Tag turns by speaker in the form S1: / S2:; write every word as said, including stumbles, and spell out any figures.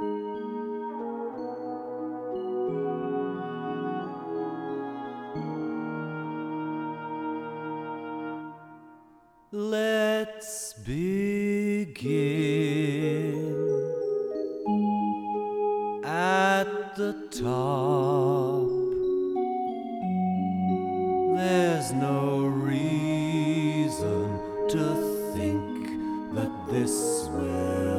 S1: Let's begin at the top. There's no reason to think that this will